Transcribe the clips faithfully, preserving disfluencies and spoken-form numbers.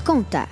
conta.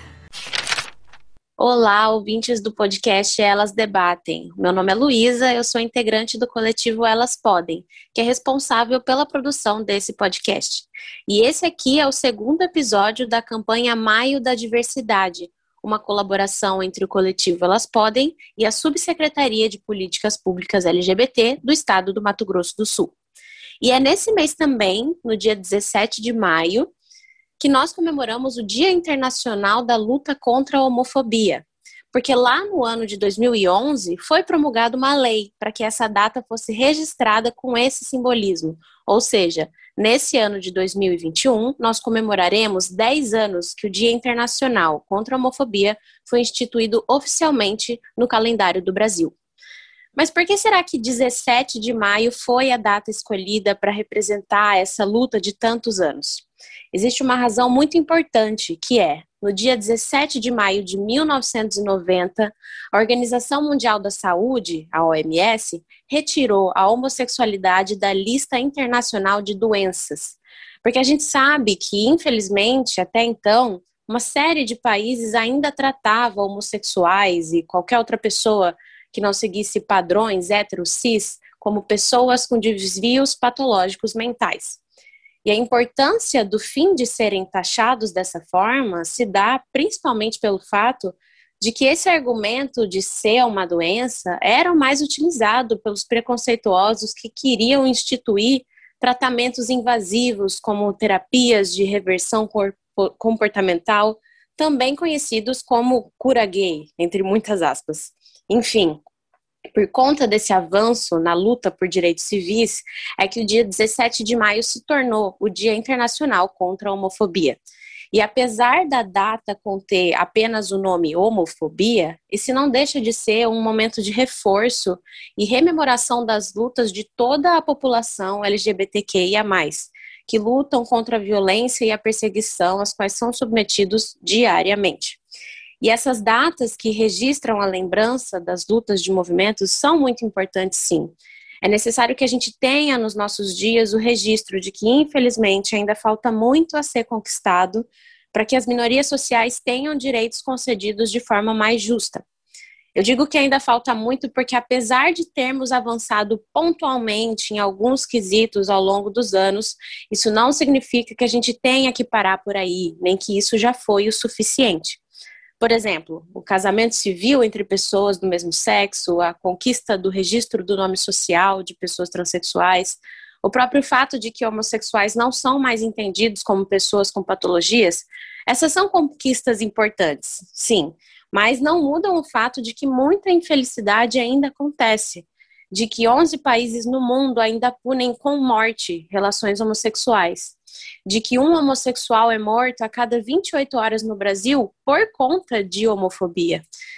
Olá, ouvintes do podcast Elas Debatem. Meu nome é Luísa, eu sou integrante do coletivo Elas Podem, que é responsável pela produção desse podcast. E esse aqui é o segundo episódio da campanha Maio da Diversidade, uma colaboração entre o coletivo Elas Podem e a Subsecretaria de Políticas Públicas L G B T do Estado do Mato Grosso do Sul. E é nesse mês também, no dia dezessete de maio, que nós comemoramos o Dia Internacional da Luta contra a Homofobia, porque lá no ano de dois mil e onze foi promulgada uma lei para que essa data fosse registrada com esse simbolismo, ou seja, nesse ano de dois mil e vinte e um, nós comemoraremos dez anos que o Dia Internacional contra a Homofobia foi instituído oficialmente no calendário do Brasil. Mas por que será que dezessete de maio foi a data escolhida para representar essa luta de tantos anos? Existe uma razão muito importante, que é, no dia dezessete de maio de mil novecentos e noventa, a Organização Mundial da Saúde, a O M S, retirou a homossexualidade da lista internacional de doenças. Porque a gente sabe que, infelizmente, até então, uma série de países ainda tratava homossexuais e qualquer outra pessoa que não seguisse padrões hétero-cis como pessoas com desvios patológicos mentais. E a importância do fim de serem taxados dessa forma se dá principalmente pelo fato de que esse argumento de ser uma doença era o mais utilizado pelos preconceituosos que queriam instituir tratamentos invasivos como terapias de reversão comportamental, também conhecidos como cura gay, entre muitas aspas. Enfim, por conta desse avanço na luta por direitos civis, é que o dia dezessete de maio se tornou o Dia Internacional contra a Homofobia. E apesar da data conter apenas o nome homofobia, esse não deixa de ser um momento de reforço e rememoração das lutas de toda a população L G B T Q I A mais, que lutam contra a violência e a perseguição às quais são submetidos diariamente. E essas datas que registram a lembrança das lutas de movimentos são muito importantes, sim. É necessário que a gente tenha nos nossos dias o registro de que, infelizmente, ainda falta muito a ser conquistado para que as minorias sociais tenham direitos concedidos de forma mais justa. Eu digo que ainda falta muito porque, apesar de termos avançado pontualmente em alguns quesitos ao longo dos anos, isso não significa que a gente tenha que parar por aí, nem que isso já foi o suficiente. Por exemplo, o casamento civil entre pessoas do mesmo sexo, a conquista do registro do nome social de pessoas transexuais, o próprio fato de que homossexuais não são mais entendidos como pessoas com patologias, essas são conquistas importantes, sim, mas não mudam o fato de que muita infelicidade ainda acontece, de que onze países no mundo ainda punem com morte relações homossexuais, de que um homossexual é morto a cada vinte e oito horas no Brasil por conta de homofobia,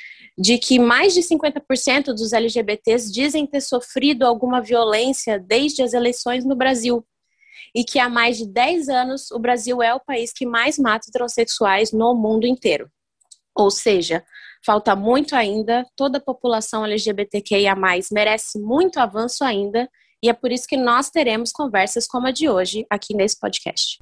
de que mais de cinquenta por cento dos L G B Ts dizem ter sofrido alguma violência desde as eleições no Brasil, e que há mais de dez anos o Brasil é o país que mais mata transexuais no mundo inteiro. Ou seja, falta muito ainda, toda a população L G B T Q I A mais, merece muito avanço ainda, e é por isso que nós teremos conversas como a de hoje aqui nesse podcast.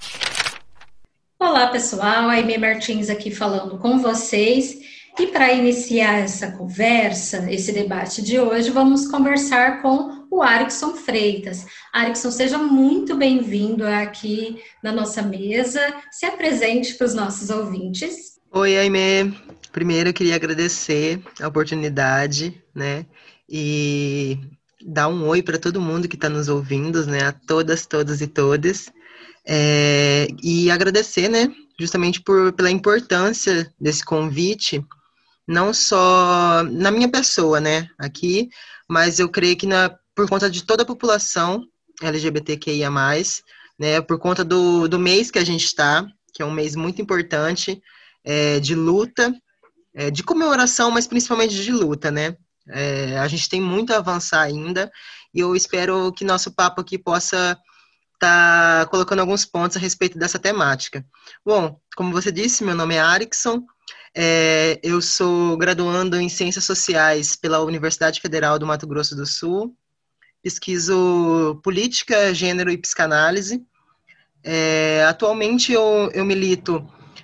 Olá, pessoal, a Aimee Martins aqui falando com vocês. E para iniciar essa conversa, esse debate de hoje, vamos conversar com o Arikson Freitas. Arikson, seja muito bem-vindo aqui na nossa mesa. Se apresente para os nossos ouvintes. Oi, Aimee. Primeiro, eu queria agradecer a oportunidade, né, e dar um oi para todo mundo que está nos ouvindo, né, a todas, todos e todas, é, e agradecer, né, justamente por, pela importância desse convite, não só na minha pessoa, né, aqui, mas eu creio que na, por conta de toda a população L G B T Q I A mais, né, por conta do, do mês que a gente está, que é um mês muito importante, é, de luta, é, de comemoração, mas principalmente de luta, né. É, a gente tem muito a avançar ainda, e eu espero que nosso papo aqui possa estar tá colocando alguns pontos a respeito dessa temática. Bom, como você disse, meu nome é Arikson, é, eu sou graduando em Ciências Sociais pela Universidade Federal do Mato Grosso do Sul, pesquiso política, gênero e psicanálise. É, atualmente eu, eu milito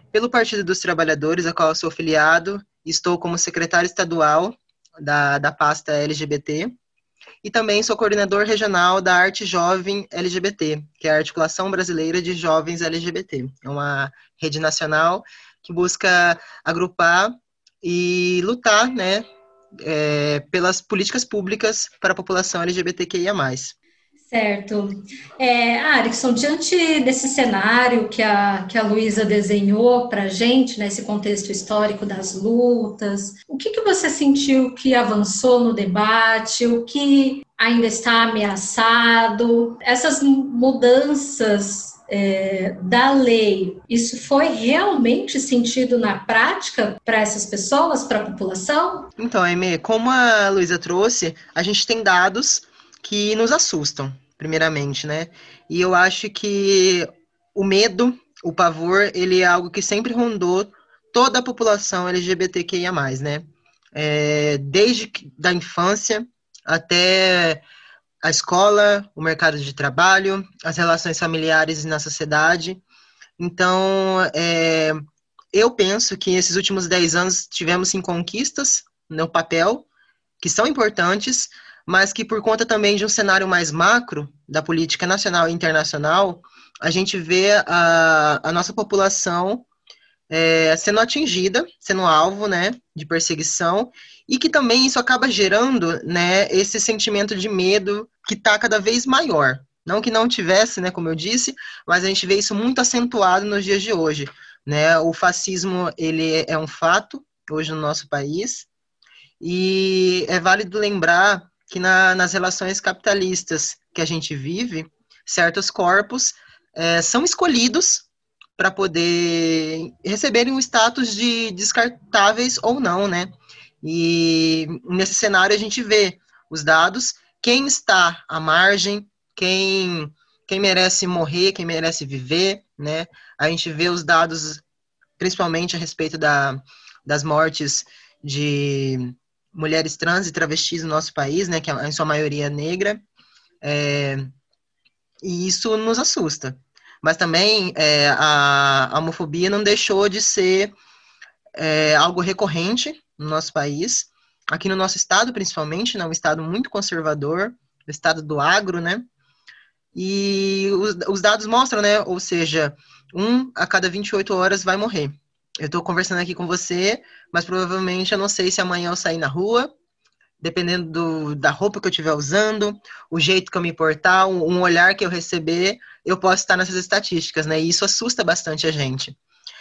pelo Partido dos Trabalhadores, a qual eu sou filiado. Estou como secretário estadual da, da pasta L G B T. E também sou coordenador regional da Arte Jovem L G B T, que é a Articulação Brasileira de Jovens L G B T. É uma rede nacional que busca agrupar e lutar, né, é, pelas políticas públicas para a população L G B T Q I A mais. Certo. É, Arikson, diante desse cenário que a, que a Luísa desenhou para a gente, nesse contexto histórico das lutas, o que, que você sentiu que avançou no debate, o que ainda está ameaçado? Essas mudanças é, da lei, isso foi realmente sentido na prática para essas pessoas, para a população? Então, Aimee, como a Luísa trouxe, a gente tem dados que nos assustam, primeiramente, né? E eu acho que o medo, o pavor, ele é algo que sempre rondou toda a população L G B T Q I A mais, né? É, desde da infância até a escola, o mercado de trabalho, as relações familiares na sociedade. Então, é, eu penso que esses últimos dez anos tivemos, sim, conquistas no papel, que são importantes, mas que por conta também de um cenário mais macro, da política nacional e internacional, a gente vê a, a nossa população é, sendo atingida, sendo alvo, né, de perseguição, e que também isso acaba gerando, né, esse sentimento de medo que está cada vez maior. Não que não tivesse, né, como eu disse, mas a gente vê isso muito acentuado nos dias de hoje, né? O fascismo, ele é um fato hoje no nosso país, e é válido lembrar que na, nas relações capitalistas que a gente vive, certos corpos é, são escolhidos para poder receberem o status de descartáveis ou não, né? E nesse cenário a gente vê os dados, quem está à margem, quem, quem merece morrer, quem merece viver, né? A gente vê os dados, principalmente a respeito da, das mortes de mulheres trans e travestis no nosso país, né, que é em sua maioria negra, é, e isso nos assusta. Mas também é, a, a homofobia não deixou de ser é, algo recorrente no nosso país, aqui no nosso estado, principalmente, né, um estado muito conservador, o estado do agro, né, e os, os dados mostram, né, ou seja, um a cada vinte e oito horas vai morrer. Eu estou conversando aqui com você, mas provavelmente eu não sei se amanhã eu sair na rua, dependendo do, da roupa que eu estiver usando, o jeito que eu me portar, um olhar que eu receber, eu posso estar nessas estatísticas, né? E isso assusta bastante a gente.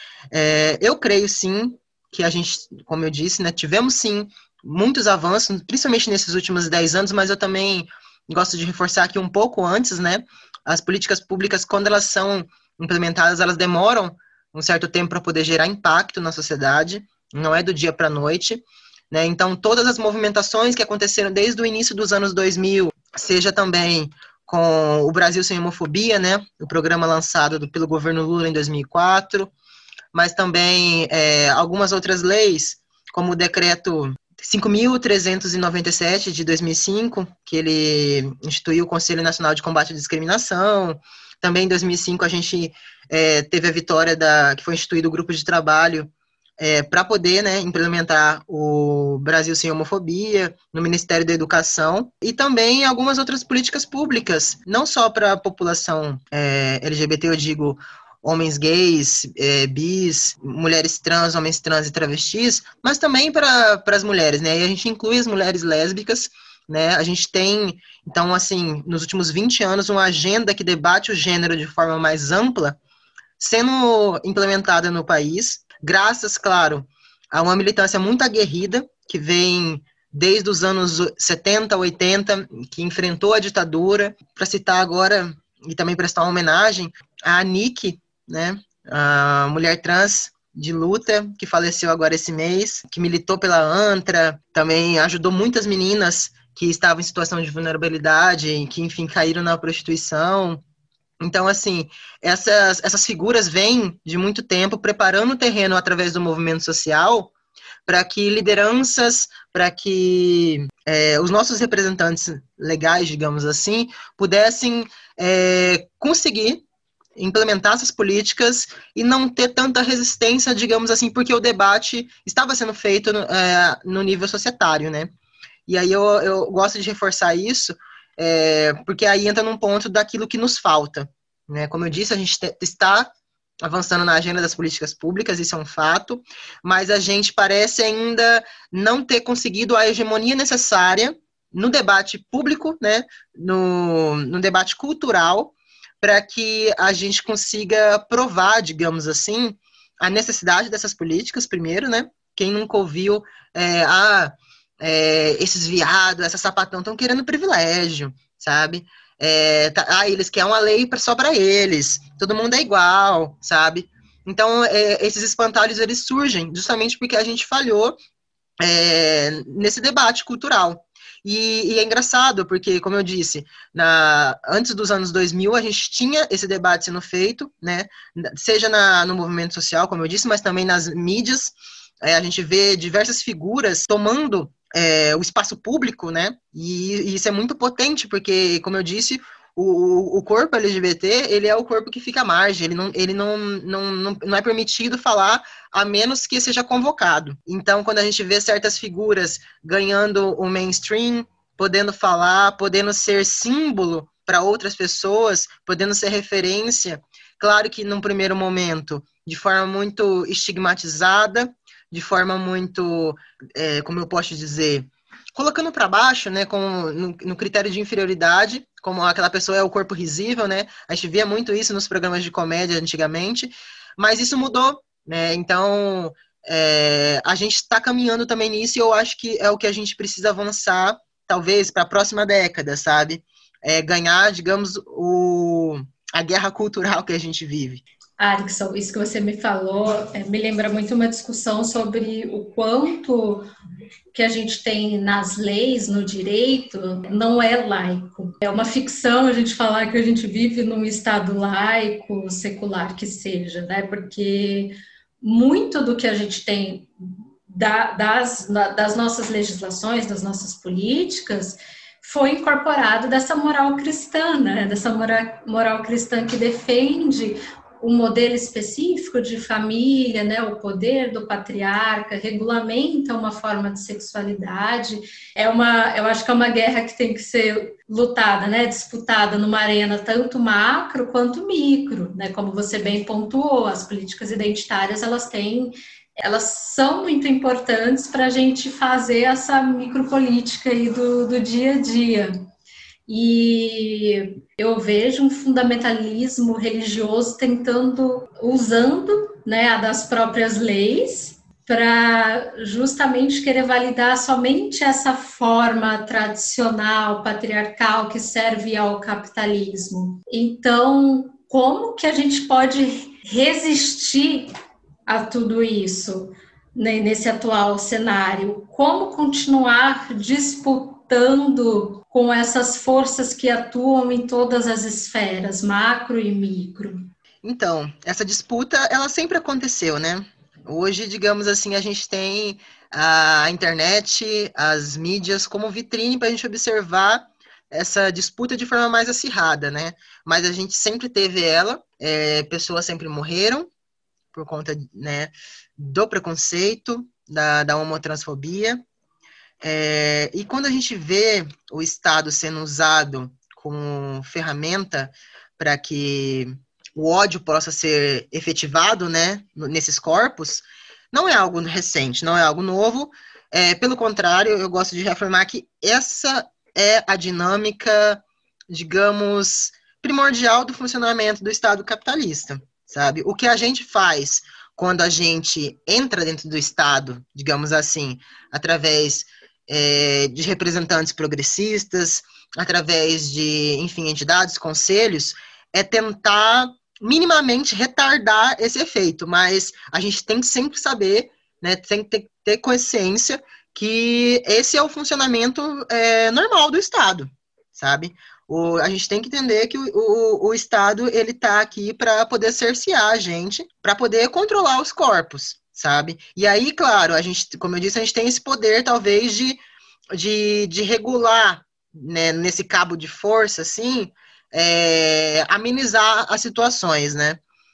É, eu creio, sim, que a gente, como eu disse, né, tivemos, sim, muitos avanços, principalmente nesses últimos dez anos, mas eu também gosto de reforçar aqui um pouco antes, né? As políticas públicas, quando elas são implementadas, elas demoram um certo tempo para poder gerar impacto na sociedade, não é do dia para a noite, né? Então, todas as movimentações que aconteceram desde o início dos anos dois mil, seja também com o Brasil Sem Homofobia, né? O programa lançado do, pelo governo Lula em dois mil e quatro, mas também é, algumas outras leis, como o decreto cinco mil trezentos e noventa e sete de dois mil e cinco, que ele instituiu o Conselho Nacional de Combate à Discriminação. Também em dois mil e cinco a gente é, teve a vitória da, que foi instituído o grupo de trabalho é, para poder, né, implementar o Brasil Sem Homofobia no Ministério da Educação, e também algumas outras políticas públicas, não só para a população é, L G B T, eu digo homens gays, é, bis, mulheres trans, homens trans e travestis, mas também para as mulheres, né? E a gente inclui as mulheres lésbicas, né? A gente tem, então, assim, nos últimos vinte anos, uma agenda que debate o gênero de forma mais ampla, sendo implementada no país, graças, claro, a uma militância muito aguerrida, que vem desde os anos setenta, oitenta, que enfrentou a ditadura. Para citar agora, e também prestar uma homenagem, a Anique, né, a mulher trans de luta, que faleceu agora esse mês, que militou pela ANTRA, também ajudou muitas meninas que estavam em situação de vulnerabilidade, que, enfim, caíram na prostituição. Então, assim, essas, essas figuras vêm de muito tempo preparando o terreno através do movimento social para que lideranças, para que é, os nossos representantes legais, digamos assim, pudessem é, conseguir implementar essas políticas e não ter tanta resistência, digamos assim, porque o debate estava sendo feito é, no nível societário, né? E aí eu, eu gosto de reforçar isso, é, porque aí entra num ponto daquilo que nos falta, né? Como eu disse, a gente te, está avançando na agenda das políticas públicas, isso é um fato, mas a gente parece ainda não ter conseguido a hegemonia necessária no debate público, né? no, no debate cultural, para que a gente consiga provar, digamos assim, a necessidade dessas políticas, primeiro, né? Quem nunca ouviu, é, ah, é, esses viados, essa sapatão estão querendo privilégio, sabe? É, tá, ah, eles querem uma lei só para eles, todo mundo é igual, sabe? Então, é, esses espantalhos, eles surgem justamente porque a gente falhou é, nesse debate cultural. E, e é engraçado, porque, como eu disse, na, antes dos anos dois mil, a gente tinha esse debate sendo feito, né, seja na, no movimento social, como eu disse, mas também nas mídias. É, a gente vê diversas figuras tomando é, o espaço público, né, e, e isso é muito potente, porque, como eu disse, o, o corpo L G B T, ele é o corpo que fica à margem, ele não, ele não, não, não, não é permitido falar a menos que seja convocado. Então, quando a gente vê certas figuras ganhando o mainstream, podendo falar, podendo ser símbolo para outras pessoas, podendo ser referência, claro que num primeiro momento, de forma muito estigmatizada, de forma muito, é, como eu posso dizer, colocando para baixo, né, com, no, no critério de inferioridade, como aquela pessoa é o corpo risível, né, a gente via muito isso nos programas de comédia antigamente, mas isso mudou, né, então é, a gente está caminhando também nisso e eu acho que é o que a gente precisa avançar, talvez, para a próxima década, sabe, é, ganhar, digamos, o, a guerra cultural que a gente vive. Arikson, isso que você me falou é, me lembra muito uma discussão sobre o quanto que a gente tem nas leis, no direito, não é laico. É uma ficção a gente falar que a gente vive num estado laico, secular que seja, né? Porque muito do que a gente tem da, das, das nossas legislações, das nossas políticas, foi incorporado dessa moral cristã, né? Dessa moral, moral cristã que defende um modelo específico de família, né, o poder do patriarca, regulamenta uma forma de sexualidade. É uma, eu acho que é uma guerra que tem que ser lutada, né, disputada numa arena tanto macro quanto micro, né, como você bem pontuou, as políticas identitárias, elas têm, elas são muito importantes para a gente fazer essa micropolítica aí do, do dia a dia. E eu vejo um fundamentalismo religioso tentando, usando, né, a das próprias leis para justamente querer validar somente essa forma tradicional, patriarcal, que serve ao capitalismo. Então, como que a gente pode resistir a tudo isso, né, nesse atual cenário? Como continuar disputando com essas forças que atuam em todas as esferas, macro e micro? Então, essa disputa, ela sempre aconteceu, né? Hoje, digamos assim, a gente tem a internet, as mídias como vitrine para a gente observar essa disputa de forma mais acirrada, né? Mas a gente sempre teve ela, é, pessoas sempre morreram por conta, né, do preconceito, da, da homotransfobia. É, e quando a gente vê o Estado sendo usado como ferramenta para que o ódio possa ser efetivado, né, nesses corpos, não é algo recente, não é algo novo. É, pelo contrário, eu gosto de reafirmar que essa é a dinâmica, digamos, primordial do funcionamento do Estado capitalista, sabe? O que a gente faz quando a gente entra dentro do Estado, digamos assim, através é, de representantes progressistas, através de, enfim, entidades, conselhos, é tentar minimamente retardar esse efeito, mas a gente tem que sempre saber, né, tem que ter, ter consciência que esse é o funcionamento é, normal do Estado, sabe? O, a gente tem que entender que o, o, o Estado, ele está aqui para poder cercear a gente, para poder controlar os corpos, sabe? E aí, claro, a gente, como eu disse, a gente tem esse poder, talvez, de, de, de regular, né, nesse cabo de força, assim, é, amenizar as situações, né?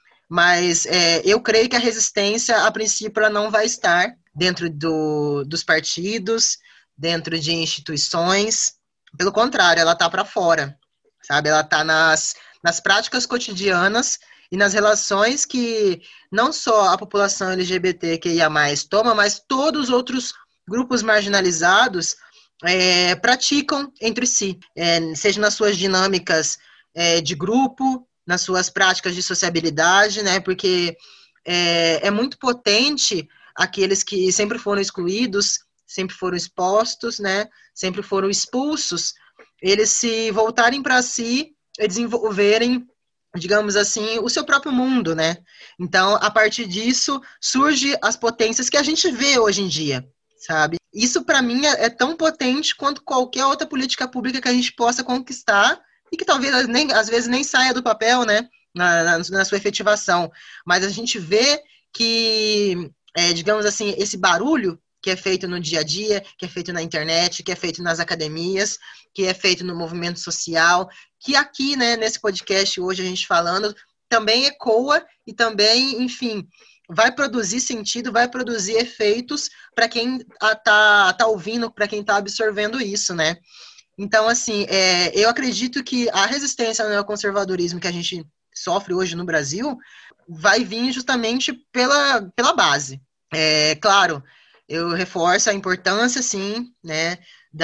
Mas é, eu creio que a resistência, a princípio, ela não vai estar dentro do, dos partidos, dentro de instituições. Pelo contrário, ela está para fora, sabe? Ela está nas, nas práticas cotidianas e nas relações que não só a população L G B T Q I A mais, toma, mas todos os outros grupos marginalizados é, praticam entre si, é, seja nas suas dinâmicas é, de grupo, nas suas práticas de sociabilidade, né? Porque é, é muito potente aqueles que sempre foram excluídos, sempre foram expostos, né? Sempre foram expulsos, eles se voltarem para si e desenvolverem, digamos assim, o seu próprio mundo, né? Então, a partir disso, surgem as potências que a gente vê hoje em dia, sabe? Isso, para mim, é, é tão potente quanto qualquer outra política pública que a gente possa conquistar e que talvez, nem, às vezes, nem saia do papel, né? Na, na, na sua efetivação. Mas a gente vê que, é, digamos assim, esse barulho que é feito no dia a dia, que é feito na internet, que é feito nas academias, que é feito no movimento social, que aqui, né, nesse podcast hoje a gente falando, também ecoa e também, enfim, vai produzir sentido, vai produzir efeitos para quem está tá ouvindo, para quem está absorvendo isso, né? Então, assim, é, eu acredito que a resistência ao neoconservadorismo que a gente sofre hoje no Brasil vai vir justamente pela, pela base. É, claro, eu reforço a importância, sim, né,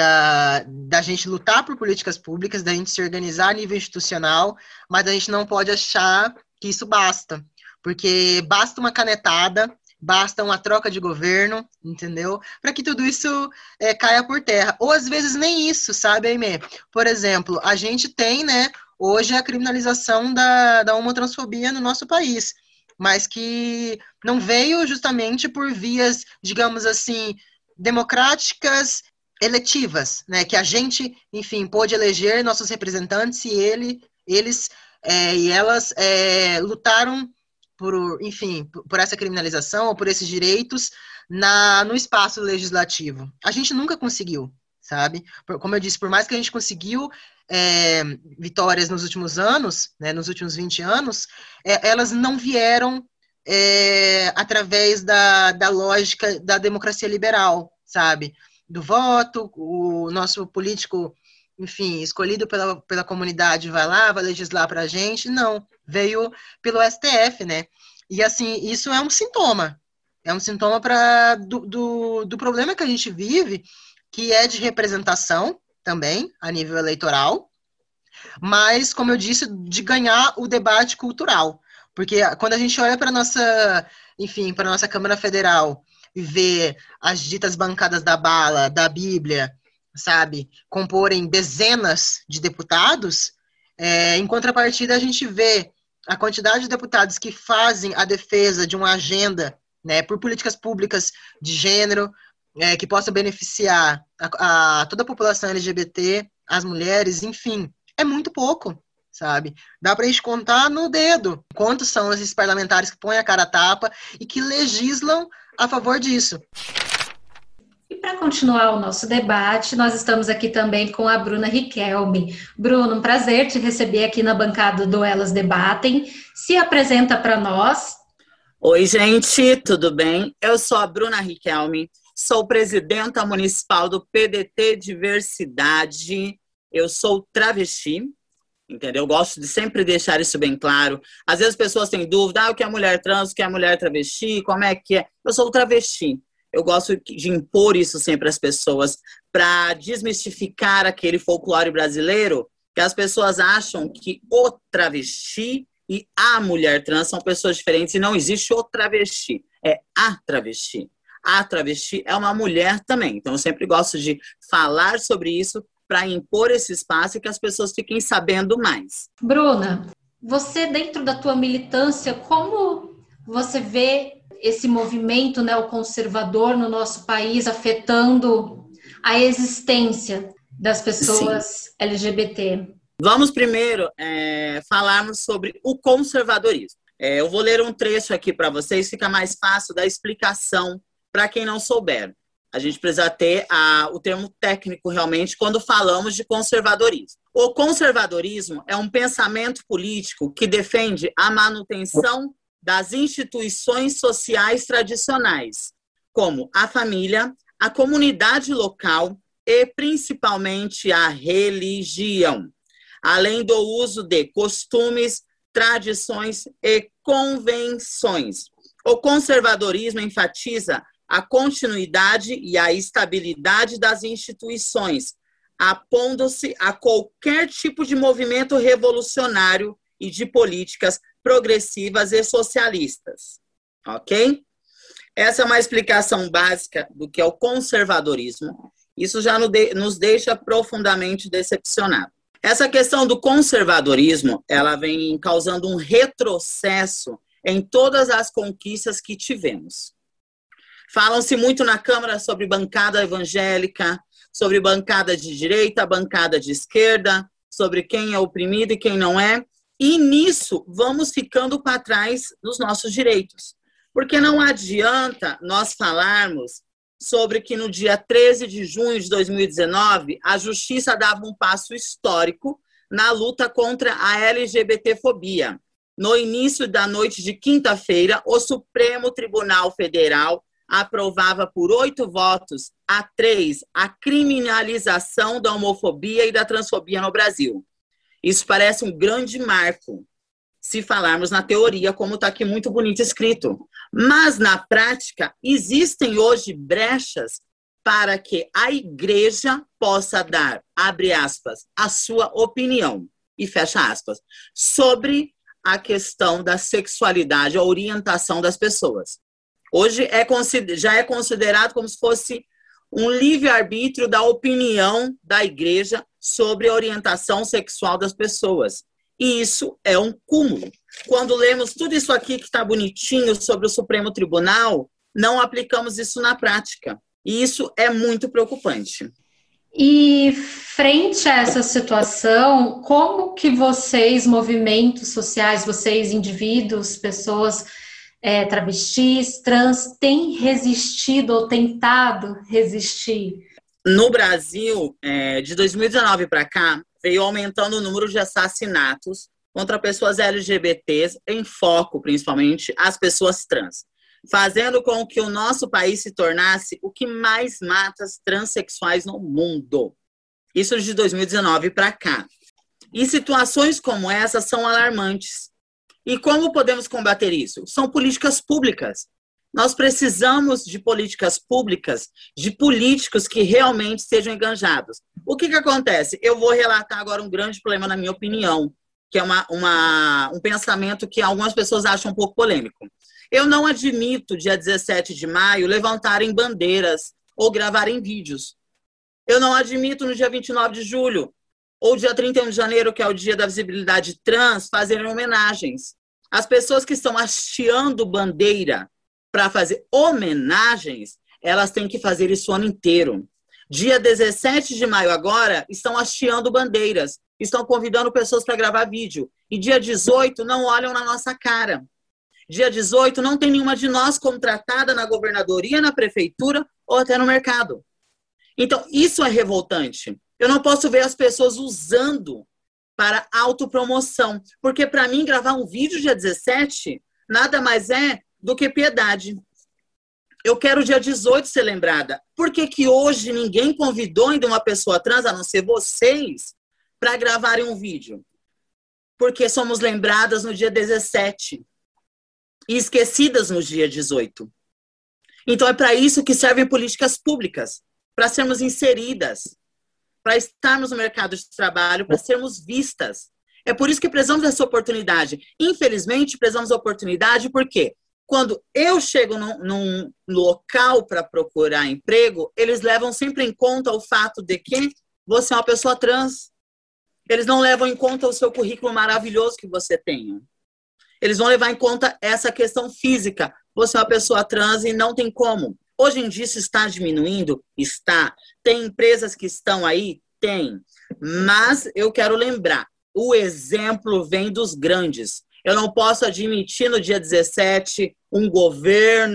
da, da gente lutar por políticas públicas, da gente se organizar a nível institucional, mas a gente não pode achar que isso basta, porque basta uma canetada, basta uma troca de governo, entendeu? Para que tudo isso é, caia por terra. Ou às vezes nem isso, sabe, Aimee? Por exemplo, a gente tem, né, hoje a criminalização da, da homotransfobia no nosso país, mas que não veio justamente por vias, digamos assim, democráticas, eletivas, né? Que a gente, enfim, pôde eleger nossos representantes e ele, eles é, e elas é, lutaram por, enfim, por essa criminalização ou por esses direitos na, no espaço legislativo. A gente nunca conseguiu, sabe? Como eu disse, por mais que a gente conseguiu é, vitórias nos últimos anos, né, nos últimos vinte anos, é, elas não vieram é, através da, da lógica da democracia liberal, sabe? Do voto, o nosso político, enfim, escolhido pela, pela comunidade vai lá, vai legislar para a gente. Não, veio pelo S T F, né? E, assim, isso é um sintoma. É um sintoma pra, do, do, do problema que a gente vive, que é de representação também, a nível eleitoral, mas, como eu disse, de ganhar o debate cultural. Porque quando a gente olha para a nossa, enfim, para a nossa Câmara Federal e vê as ditas bancadas da bala, da Bíblia, sabe, comporem dezenas de deputados, é, em contrapartida a gente vê a quantidade de deputados que fazem a defesa de uma agenda, né, por políticas públicas de gênero, é, que possa beneficiar a, a toda a população L G B T, as mulheres, enfim, é muito pouco, sabe? Dá para a gente contar no dedo quantos são esses parlamentares que põem a cara a tapa e que legislam a favor disso. E para continuar o nosso debate, nós estamos aqui também com a Bruna Riquelme. Bruno, um prazer te receber aqui na bancada do Elas Debatem. Se apresenta para nós. Oi, gente, tudo bem? Eu sou a Bruna Riquelme, sou presidenta municipal do P D T Diversidade. Eu sou travesti, entendeu? Eu gosto de sempre deixar isso bem claro. Às vezes as pessoas têm dúvida, ah, o que é mulher trans, o que é mulher travesti, como é que é? Eu sou travesti. Eu gosto de impor isso sempre às pessoas para desmistificar aquele folclore brasileiro que as pessoas acham que o travesti e a mulher trans são pessoas diferentes e não existe o travesti, é a travesti. A travesti é uma mulher também. Então eu sempre gosto de falar sobre isso para impor esse espaço e que as pessoas fiquem sabendo mais. Bruna, você dentro da tua militância, como você vê esse movimento neoconservador no nosso país afetando a existência das pessoas Sim. L G B T? Vamos primeiro é, falarmos sobre o conservadorismo. É, eu vou ler um trecho aqui para vocês, fica mais fácil da explicação para quem não souber. A gente precisa ter a, o termo técnico realmente quando falamos de conservadorismo. O conservadorismo é um pensamento político que defende a manutenção das instituições sociais tradicionais, como a família, a comunidade local e, principalmente, a religião, além do uso de costumes, tradições e convenções. O conservadorismo enfatiza a continuidade e a estabilidade das instituições, apondo-se a qualquer tipo de movimento revolucionário e de políticas progressivas e socialistas. Ok? Essa é uma explicação básica do que é o conservadorismo. Isso já nos deixa profundamente decepcionados. Essa questão do conservadorismo, ela vem causando um retrocesso em todas as conquistas que tivemos. Falam-se muito na Câmara sobre bancada evangélica, sobre bancada de direita, bancada de esquerda, sobre quem é oprimido e quem não é. E nisso vamos ficando para trás dos nossos direitos. Porque não adianta nós falarmos sobre que no dia treze de junho de dois mil e dezenove, a Justiça dava um passo histórico na luta contra a LGBTfobia. No início da noite de quinta-feira, o Supremo Tribunal Federal aprovava por oito votos a três a criminalização da homofobia e da transfobia no Brasil. Isso parece um grande marco, se falarmos na teoria, como está aqui muito bonito escrito. Mas, na prática, existem hoje brechas para que a igreja possa dar, abre aspas, a sua opinião, e fecha aspas, sobre a questão da sexualidade, a orientação das pessoas. Hoje é, já é considerado como se fosse um livre-arbítrio da opinião da igreja sobre a orientação sexual das pessoas. E isso é um cúmulo. Quando lemos tudo isso aqui que está bonitinho sobre o Supremo Tribunal, não aplicamos isso na prática. E isso é muito preocupante. E frente a essa situação, como que vocês, movimentos sociais, vocês, indivíduos, pessoas é, travestis, trans, têm resistido ou tentado resistir? No Brasil, é, de dois mil e dezenove para cá, veio aumentando o número de assassinatos contra pessoas L G B Ts, em foco, principalmente, as pessoas trans, fazendo com que o nosso país se tornasse o que mais mata as transexuais no mundo. Isso de dois mil e dezenove para cá. E situações como essa são alarmantes. E como podemos combater isso? São políticas públicas. Nós precisamos de políticas públicas, de políticos que realmente sejam engajados. O que que acontece? Eu vou relatar agora um grande problema, na minha opinião, que é uma, uma, um pensamento que algumas pessoas acham um pouco polêmico. Eu não admito, dia dezessete de maio, levantarem bandeiras ou gravarem vídeos. Eu não admito, no dia vinte e nove de julho, ou dia trinta e um de janeiro, que é o dia da visibilidade trans, fazerem homenagens. As pessoas que estão hasteando bandeira para fazer homenagens, elas têm que fazer isso o ano inteiro. Dia dezessete de maio agora, estão hasteando bandeiras, estão convidando pessoas para gravar vídeo. E dia dezoito, não olham na nossa cara. Dia dezoito, não tem nenhuma de nós contratada na governadoria, na prefeitura ou até no mercado. Então, isso é revoltante. Eu não posso ver as pessoas usando para autopromoção. Porque, para mim, gravar um vídeo dia dezessete nada mais é do que piedade. Eu quero dia dezoito ser lembrada. Por que que hoje ninguém convidou ainda uma pessoa trans, a não ser vocês, para gravarem um vídeo? Porque somos lembradas no dia dezessete e esquecidas no dia dezoito. Então é para isso que servem políticas públicas, para sermos inseridas, para estarmos no mercado de trabalho, para sermos vistas. É por isso que precisamos dessa oportunidade. Infelizmente, precisamos da oportunidade porque quando eu chego num, num local para procurar emprego, eles levam sempre em conta o fato de que você é uma pessoa trans. Eles não levam em conta o seu currículo maravilhoso que você tem. Eles vão levar em conta essa questão física. Você é uma pessoa trans e não tem como. Hoje em dia isso está diminuindo? Está. Tem empresas que estão aí? Tem. Mas eu quero lembrar, o exemplo vem dos grandes. Eu não posso admitir no dia dezessete um governo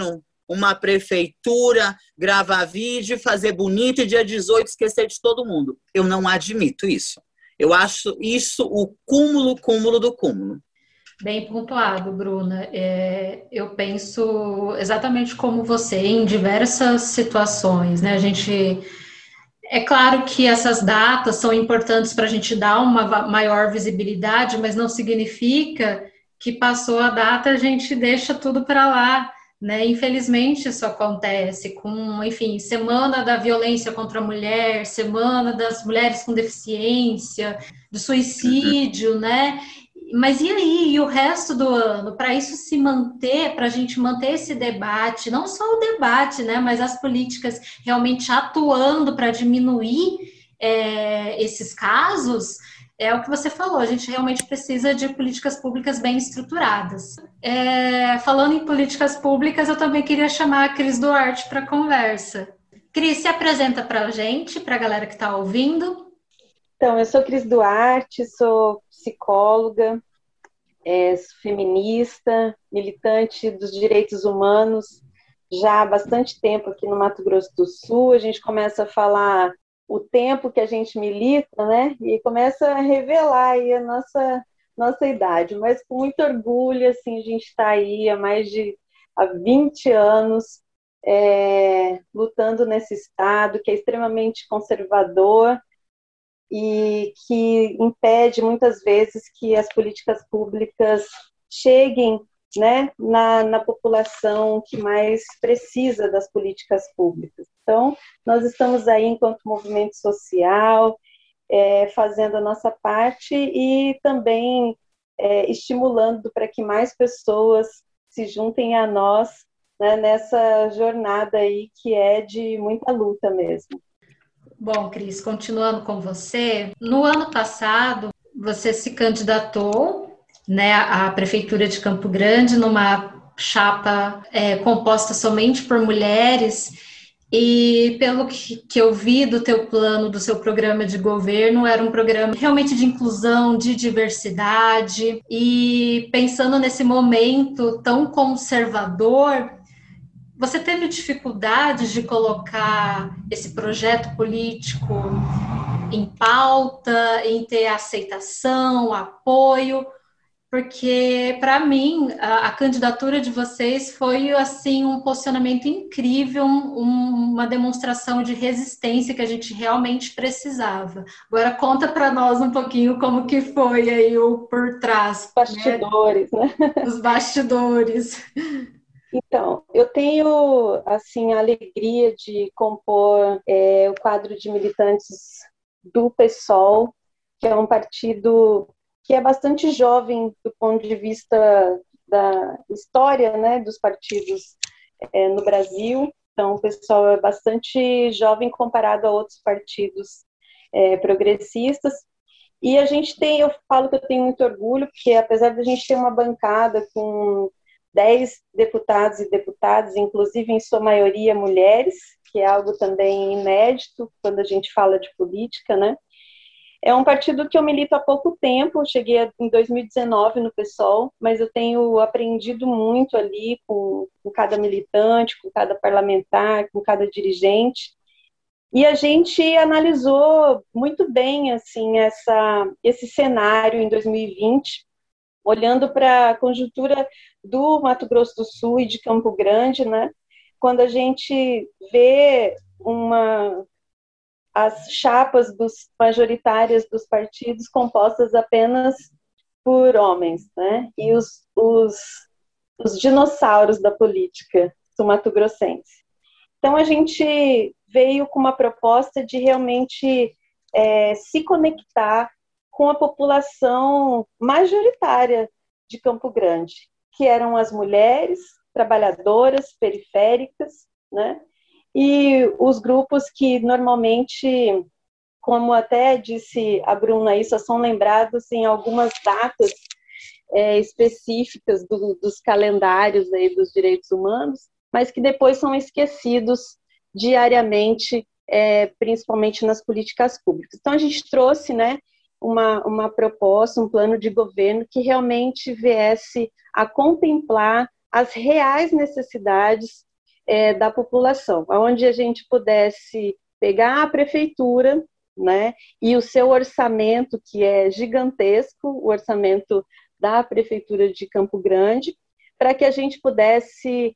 uma prefeitura gravar vídeo, fazer bonito e dia dezoito esquecer de todo mundo. Eu não admito isso. Eu acho isso o cúmulo, cúmulo do cúmulo. Bem pontuado, Bruna. É, eu penso exatamente como você, em diversas situações, né? A gente... É claro que essas datas são importantes para a gente dar uma maior visibilidade, mas não significa que passou a data a gente deixa tudo para lá, né? Infelizmente isso acontece com, enfim, Semana da Violência contra a Mulher, Semana das Mulheres com Deficiência, do suicídio, uhum. né? Mas e aí, e o resto do ano? Para isso se manter, para a gente manter esse debate, não só o debate, né, mas as políticas realmente atuando para diminuir é, esses casos, é o que você falou, a gente realmente precisa de políticas públicas bem estruturadas. É, falando em políticas públicas, eu também queria chamar a Cris Duarte para a conversa. Cris, se apresenta para a gente, para a galera que está ouvindo. Então, eu sou Cris Duarte, sou psicóloga, é, feminista, militante dos direitos humanos, já há bastante tempo aqui no Mato Grosso do Sul. A gente começa a falar o tempo que a gente milita, né? E começa a revelar aí a nossa, nossa idade, mas com muito orgulho, assim, a gente está aí há mais de há vinte anos é, lutando nesse estado que é extremamente conservador, e que impede muitas vezes que as políticas públicas cheguem, né, na, na população que mais precisa das políticas públicas. Então, nós estamos aí enquanto movimento social, é, fazendo a nossa parte e também é, estimulando para que mais pessoas se juntem a nós, né, nessa jornada aí que é de muita luta mesmo. Bom, Cris, continuando com você, no ano passado você se candidatou, né, à Prefeitura de Campo Grande numa chapa é, composta somente por mulheres e pelo que, que eu vi do teu plano, do seu programa de governo, era um programa realmente de inclusão, de diversidade e pensando nesse momento tão conservador, você teve dificuldades de colocar esse projeto político em pauta, em ter aceitação, apoio? Porque, para mim, a, a candidatura de vocês foi, assim, um posicionamento incrível, um, uma demonstração de resistência que a gente realmente precisava. Agora, conta para nós um pouquinho como que foi aí o por trás. Bastidores, né? né? Os bastidores. Então, eu tenho, assim, a alegria de compor é, o quadro de militantes do PSOL, que é um partido que é bastante jovem do ponto de vista da história, né, dos partidos é, no Brasil. Então, o PSOL é bastante jovem comparado a outros partidos é, progressistas. E a gente tem, eu falo que eu tenho muito orgulho, porque apesar de a gente ter uma bancada com dez deputados e deputadas, inclusive em sua maioria mulheres, que é algo também inédito quando a gente fala de política, né? É um partido que eu milito há pouco tempo, eu cheguei em dois mil e dezenove no PSOL, mas eu tenho aprendido muito ali com, com cada militante, com cada parlamentar, com cada dirigente, e a gente analisou muito bem assim, essa, esse cenário em dois mil e vinte, olhando para a conjuntura do Mato Grosso do Sul e de Campo Grande, né? Quando a gente vê uma, as chapas dos, majoritárias dos partidos compostas apenas por homens, né? E os, os, os dinossauros da política sul-mato-grossense. Então, a gente veio com uma proposta de realmente é, se conectar com a população majoritária de Campo Grande, que eram as mulheres trabalhadoras, periféricas, né? E os grupos que normalmente, como até disse a Bruna aí, só são lembrados em algumas datas é, específicas do, dos calendários aí dos direitos humanos, mas que depois são esquecidos diariamente, é, principalmente nas políticas públicas. Então, a gente trouxe, né, Uma, uma proposta, um plano de governo que realmente viesse a contemplar as reais necessidades é, da população, onde a gente pudesse pegar a prefeitura, né, e o seu orçamento, que é gigantesco, o orçamento da prefeitura de Campo Grande, para que a gente pudesse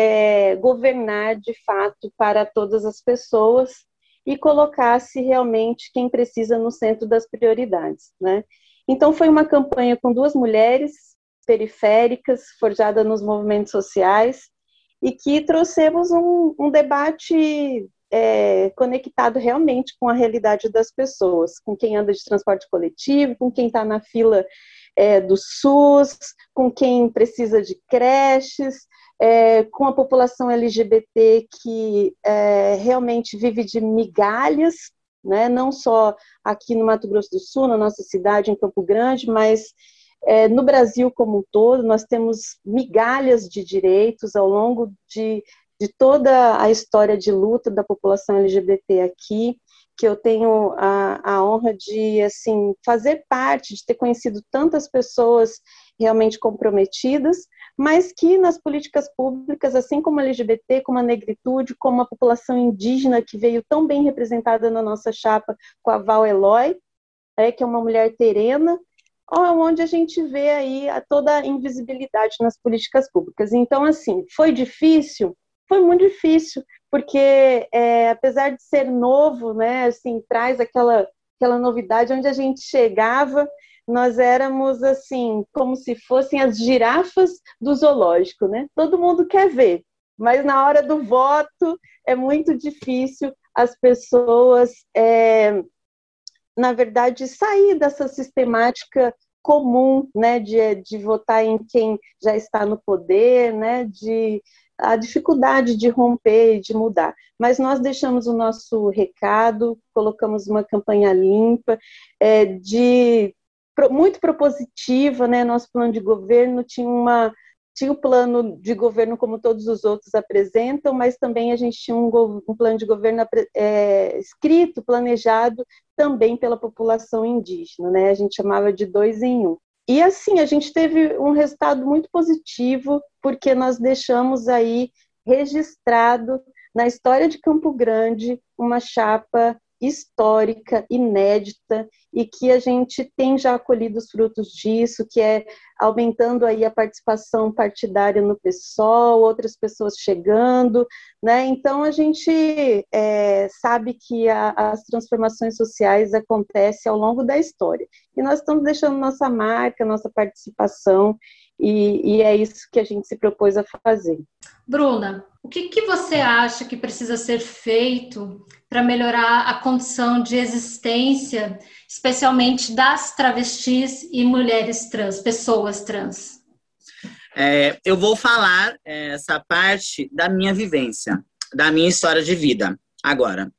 é, governar de fato para todas as pessoas e colocasse realmente quem precisa no centro das prioridades, né? Então foi uma campanha com duas mulheres periféricas, forjada nos movimentos sociais, e que trouxemos um, um debate é, conectado realmente com a realidade das pessoas, com quem anda de transporte coletivo, com quem está na fila é, do SUS, com quem precisa de creches, é, com a população L G B T que é, realmente vive de migalhas, né? Não só aqui no Mato Grosso do Sul, na nossa cidade, em Campo Grande, mas é, no Brasil como um todo. Nós temos migalhas de direitos ao longo de, de toda a história de luta da população L G B T aqui, que eu tenho a, a honra de assim, fazer parte, de ter conhecido tantas pessoas realmente comprometidas, mas que nas políticas públicas, assim como a L G B T, como a negritude, como a população indígena, que veio tão bem representada na nossa chapa com a Val Eloy, é, que é uma mulher terena, onde a gente vê aí a toda a invisibilidade nas políticas públicas. Então, assim, foi difícil? Foi muito difícil, porque é, apesar de ser novo, né, assim, traz aquela, aquela novidade, onde a gente chegava, nós éramos assim, como se fossem as girafas do zoológico, né? Todo mundo quer ver, mas na hora do voto é muito difícil as pessoas, é, na verdade, sair dessa sistemática comum, né, de, de votar em quem já está no poder, né, de a dificuldade de romper e de mudar. Mas nós deixamos o nosso recado, colocamos uma campanha limpa, é, de muito propositiva, né? Nosso plano de governo tinha uma tinha o plano de governo como todos os outros apresentam, mas também a gente tinha um, um plano de governo é, escrito, planejado também pela população indígena, né? A gente chamava de dois em um. E assim, a gente teve um resultado muito positivo, porque nós deixamos aí registrado na história de Campo Grande uma chapa histórica, inédita, e que a gente tem já colhido os frutos disso, que é aumentando aí a participação partidária no PSOL, outras pessoas chegando, né? Então a gente é, sabe que a, as transformações sociais acontecem ao longo da história, e nós estamos deixando nossa marca, nossa participação, e, e é isso que a gente se propôs a fazer. Bruna, o que, que você acha que precisa ser feito para melhorar a condição de existência, especialmente das travestis e mulheres trans, pessoas trans? É, eu vou falar é, essa parte da minha vivência, da minha história de vida, agora.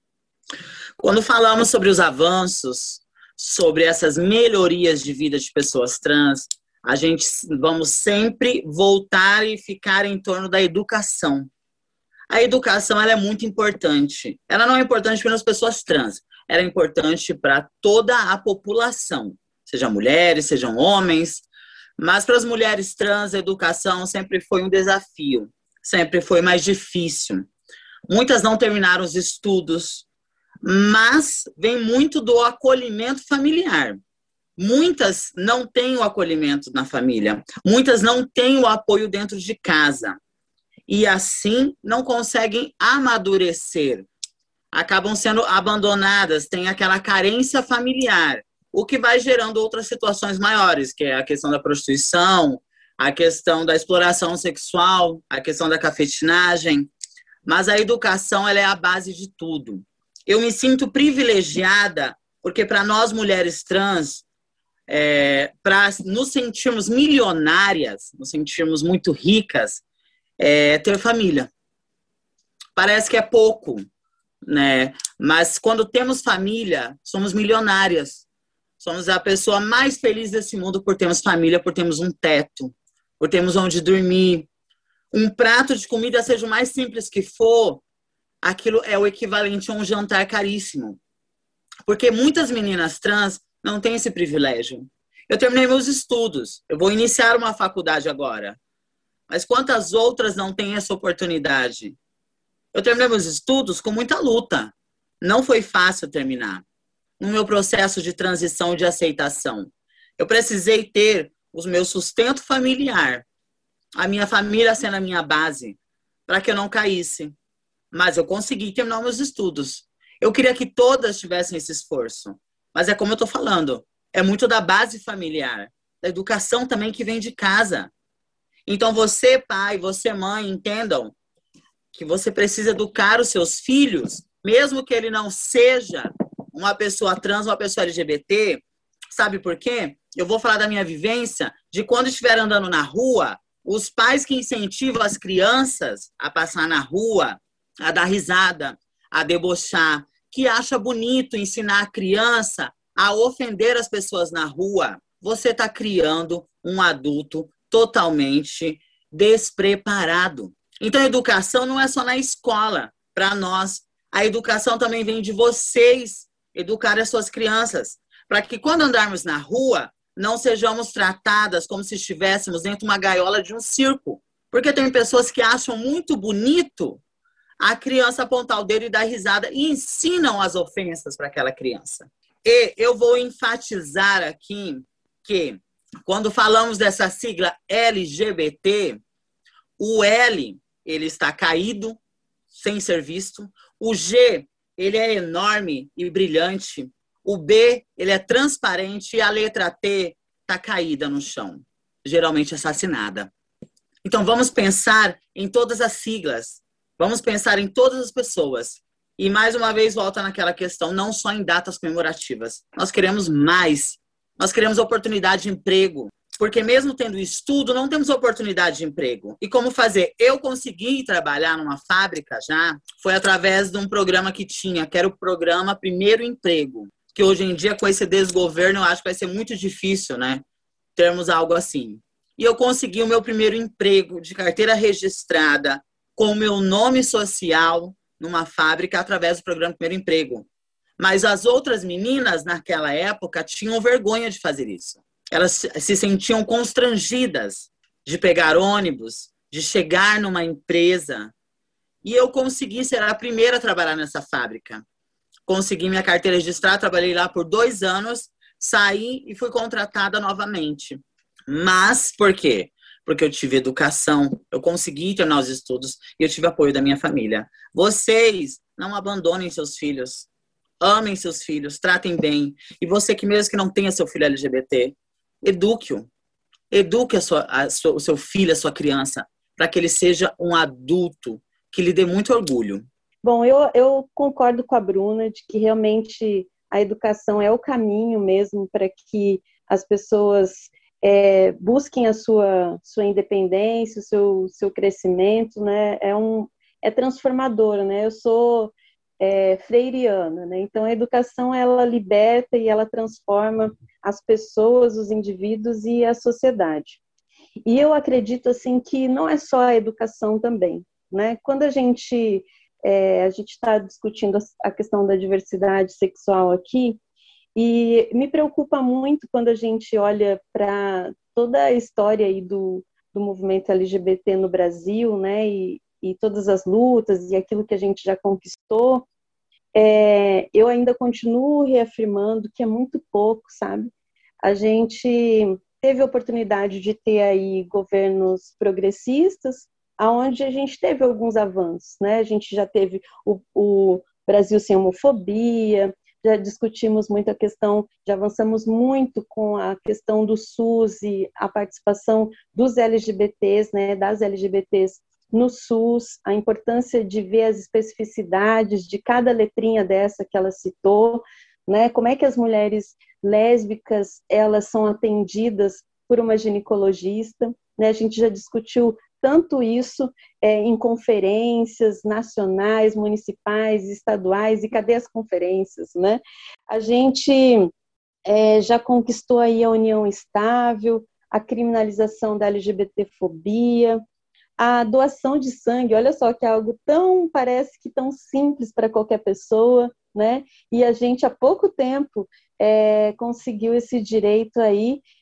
Quando falamos sobre os avanços, sobre essas melhorias de vida de pessoas trans, a gente vamos sempre voltar e ficar em torno da educação. A educação, ela é muito importante. Ela não é importante para as pessoas trans, ela é importante para toda a população, sejam mulheres, sejam homens, mas para as mulheres trans, a educação sempre foi um desafio, sempre foi mais difícil. Muitas não terminaram os estudos, mas vem muito do acolhimento familiar. Muitas não têm o acolhimento na família, muitas não têm o apoio dentro de casa. E assim não conseguem amadurecer. Acabam sendo abandonadas, têm aquela carência familiar, o que vai gerando outras situações maiores, que é a questão da prostituição, a questão da exploração sexual, a questão da cafetinagem. Mas a educação, ela é a base de tudo. Eu me sinto privilegiada, porque para nós mulheres trans, é, para nos sentirmos milionárias, nos sentirmos muito ricas, é ter família. Parece que é pouco, né? Mas quando temos família, somos milionárias. Somos a pessoa mais feliz desse mundo por termos família, por termos um teto, por termos onde dormir. Um prato de comida, seja o mais simples que for, aquilo é o equivalente a um jantar caríssimo. Porque muitas meninas trans não têm esse privilégio. Eu terminei meus estudos, eu vou iniciar uma faculdade agora. Mas quantas outras não têm essa oportunidade? Eu terminei meus estudos com muita luta. Não foi fácil terminar. No meu processo de transição e de aceitação, eu precisei ter o meu sustento familiar, a minha família sendo a minha base, para que eu não caísse. Mas eu consegui terminar meus estudos. Eu queria que todas tivessem esse esforço. Mas é como eu estou falando, é muito da base familiar, da educação também que vem de casa. Então você, pai, você, mãe, entendam que você precisa educar os seus filhos, mesmo que ele não seja uma pessoa trans, uma pessoa L G B T. Sabe por quê? Eu vou falar da minha vivência, de quando estiver andando na rua, os pais que incentivam as crianças a passar na rua, a dar risada, a debochar, que acha bonito ensinar a criança a ofender as pessoas na rua, você está criando um adulto totalmente despreparado. Então, a educação não é só na escola, para nós. A educação também vem de vocês educar as suas crianças, para que quando andarmos na rua, não sejamos tratadas como se estivéssemos dentro de uma gaiola de um circo. Porque tem pessoas que acham muito bonito a criança apontar o dedo e dar risada e ensinam as ofensas para aquela criança. E eu vou enfatizar aqui que, quando falamos dessa sigla L G B T, o L, ele está caído, sem ser visto. O G, ele é enorme e brilhante. O B, ele é transparente. E a letra T está caída no chão, geralmente assassinada. Então, vamos pensar em todas as siglas. Vamos pensar em todas as pessoas. E, mais uma vez, volta naquela questão, não só em datas comemorativas. Nós queremos mais. Nós queremos oportunidade de emprego. Porque mesmo tendo estudo, não temos oportunidade de emprego. E como fazer? Eu consegui trabalhar numa fábrica já, foi através de um programa que tinha, que era o programa Primeiro Emprego. Que hoje em dia, com esse desgoverno, eu acho que vai ser muito difícil, né? Termos algo assim. E eu consegui o meu primeiro emprego de carteira registrada, com o meu nome social, numa fábrica, através do programa Primeiro Emprego. Mas as outras meninas, naquela época, tinham vergonha de fazer isso. Elas se sentiam constrangidas de pegar ônibus, de chegar numa empresa. E eu consegui ser a primeira a trabalhar nessa fábrica. Consegui minha carteira registrada, trabalhei lá por dois anos, saí e fui contratada novamente. Mas, por quê? Porque eu tive educação, eu consegui terminar os estudos e eu tive apoio da minha família. Vocês não abandonem seus filhos, amem seus filhos, tratem bem. E você que mesmo que não tenha seu filho L G B T, eduque-o. Eduque a sua, a sua, o seu filho, a sua criança, para que ele seja um adulto que lhe dê muito orgulho. Bom, eu, eu concordo com a Bruna de que realmente a educação é o caminho mesmo para que as pessoas é, busquem a sua, sua independência, o seu, seu crescimento, né? É, um, é transformador, né? Eu sou é, freiriana, né? Então a educação ela liberta e ela transforma as pessoas, os indivíduos e a sociedade. E eu acredito assim que não é só a educação também, né? Quando a gente é, a gente está discutindo a questão da diversidade sexual aqui, e me preocupa muito quando a gente olha para toda a história aí do, do movimento L G B T no Brasil, né? E, e todas as lutas e aquilo que a gente já conquistou. É, eu ainda continuo reafirmando que é muito pouco, sabe? A gente teve a oportunidade de ter aí governos progressistas, onde a gente teve alguns avanços, né? A gente já teve o, o Brasil sem homofobia, já discutimos muito a questão, já avançamos muito com a questão do SUS e a participação dos L G B Ts, né? Das L G B Ts no SUS, a importância de ver as especificidades de cada letrinha dessa que ela citou, né? Como é que as mulheres lésbicas elas são atendidas por uma ginecologista, né? A gente já discutiu tanto isso é, em conferências nacionais, municipais, estaduais, e cadê as conferências, né? A gente é, já conquistou aí a união estável, a criminalização da L G B T fobia, a doação de sangue, olha só que é algo tão, parece que tão simples para qualquer pessoa, né? E a gente há pouco tempo é, conseguiu esse direito aí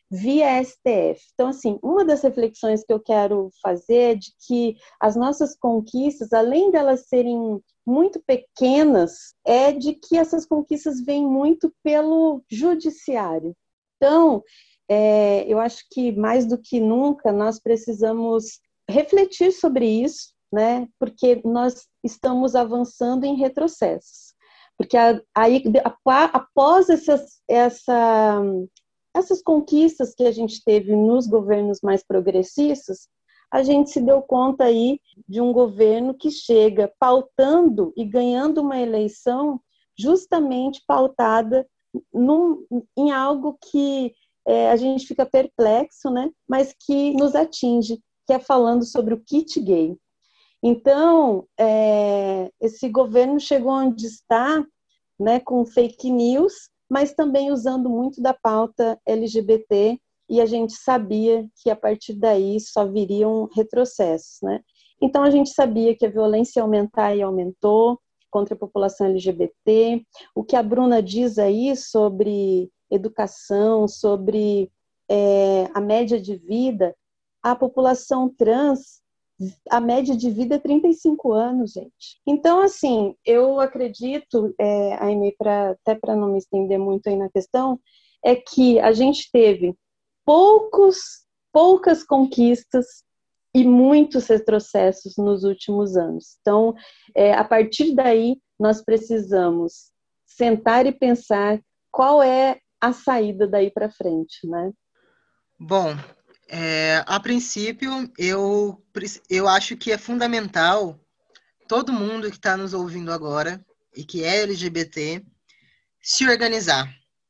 via S T F. Então, assim, uma das reflexões que eu quero fazer é de que as nossas conquistas, além delas serem muito pequenas, é de que essas conquistas vêm muito pelo judiciário. Então, é, eu acho que mais do que nunca nós precisamos refletir sobre isso, né? Porque nós estamos avançando em retrocessos. Porque aí, após essas, essa, essas conquistas que a gente teve nos governos mais progressistas, a gente se deu conta aí de um governo que chega pautando e ganhando uma eleição justamente pautada num, em algo que é, a gente fica perplexo, né? Mas que nos atinge, que é falando sobre o kit gay. Então, é, esse governo chegou onde está, né, com fake news, mas também usando muito da pauta L G B T, e a gente sabia que a partir daí só viriam retrocessos, né? Então a gente sabia que a violência ia aumentar e aumentou contra a população L G B T. O que a Bruna diz aí sobre educação, sobre é, a média de vida, a população trans, a média de vida é trinta e cinco anos, gente. Então, assim, eu acredito, é, Aimee, pra, até para não me estender muito aí na questão, é que a gente teve poucos, poucas conquistas e muitos retrocessos nos últimos anos. Então, é, a partir daí, nós precisamos sentar e pensar qual é a saída daí para frente, né? Bom, é, a princípio, eu, eu acho que é fundamental todo mundo que está nos ouvindo agora e que é L G B T se organizar.